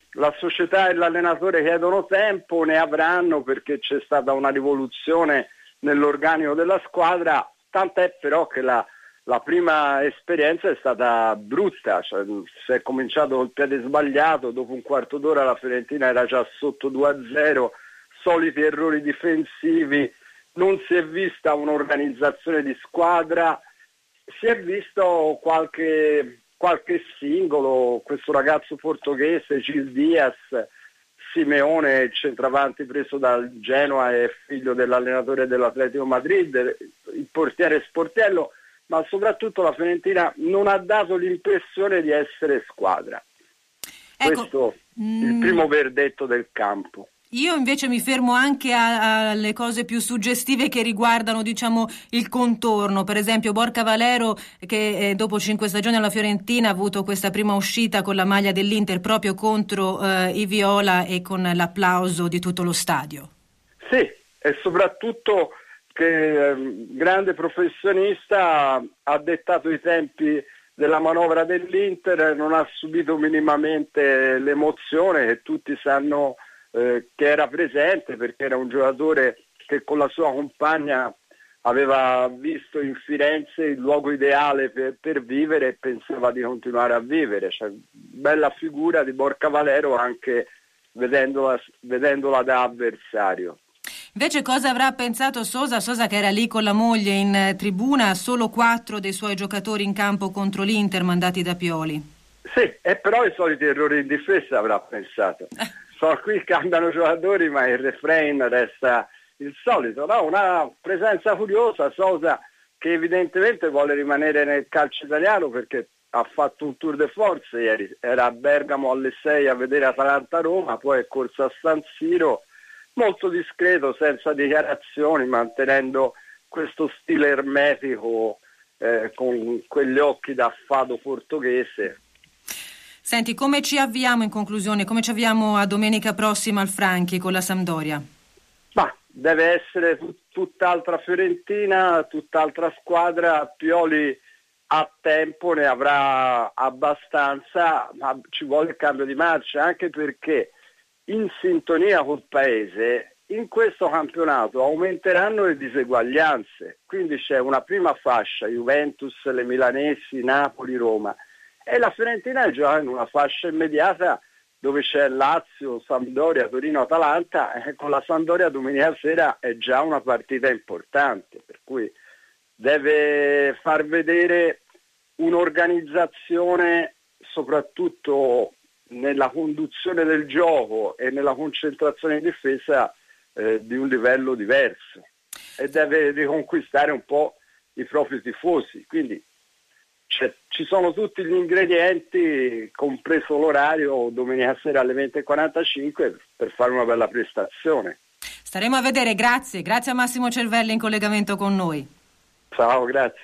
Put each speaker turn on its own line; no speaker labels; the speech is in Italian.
la società e l'allenatore chiedono tempo, ne avranno, perché c'è stata una rivoluzione nell'organico della squadra, tant'è però che la prima esperienza è stata brutta, cioè, si è cominciato col piede sbagliato, dopo un quarto d'ora la Fiorentina era già sotto 2-0, soliti errori difensivi, non si è vista un'organizzazione di squadra, si è visto qualche singolo, questo ragazzo portoghese, Gil Diaz, Simeone, il centravanti preso dal Genoa e figlio dell'allenatore dell'Atletico Madrid, il portiere Sportello, ma soprattutto la Fiorentina non ha dato l'impressione di essere squadra. Ecco, questo il primo verdetto del campo.
Io invece mi fermo anche alle cose più suggestive che riguardano, diciamo, il contorno. Per esempio Borca Valero, che dopo 5 stagioni alla Fiorentina ha avuto questa prima uscita con la maglia dell'Inter proprio contro i Viola e con l'applauso di tutto lo stadio.
Sì, e soprattutto che grande professionista, ha dettato i tempi della manovra dell'Inter, non ha subito minimamente l'emozione che tutti sanno che era presente, perché era un giocatore che con la sua compagna aveva visto in Firenze il luogo ideale per vivere e pensava di continuare a vivere. Cioè, bella figura di Borca Valero anche vedendola da avversario.
Invece cosa avrà pensato Sosa? Sosa che era lì con la moglie in tribuna, solo 4 dei suoi giocatori in campo contro l'Inter mandati da Pioli.
Sì, e però i soliti errori in difesa avrà pensato. Qui cambiano giocatori, ma il refrain resta il solito, no? Una presenza curiosa, Sosa, che evidentemente vuole rimanere nel calcio italiano perché ha fatto un tour de force ieri, era a Bergamo alle 6 a vedere Atalanta-Roma, poi è corso a San Siro, molto discreto, senza dichiarazioni, mantenendo questo stile ermetico con quegli occhi da fado portoghese.
Senti, come ci avviamo in conclusione? Come ci avviamo a domenica prossima al Franchi con la Sampdoria?
Ma deve essere tutt'altra Fiorentina, tutt'altra squadra. Pioli a tempo ne avrà abbastanza, ma ci vuole il cambio di marcia, anche perché in sintonia col paese in questo campionato aumenteranno le diseguaglianze, quindi c'è una prima fascia, Juventus, le milanesi, Napoli, Roma, e la Fiorentina gioca in una fascia immediata dove c'è Lazio, Sampdoria, Torino, Atalanta, e con la Sampdoria domenica sera è già una partita importante, per cui deve far vedere un'organizzazione soprattutto nella conduzione del gioco e nella concentrazione in difesa di un livello diverso, e deve riconquistare un po' i propri tifosi, quindi ci sono tutti gli ingredienti, compreso l'orario domenica sera alle 20:45 per fare una bella prestazione.
Staremo a vedere, grazie a Massimo Cervelli in collegamento con noi.
Ciao, grazie.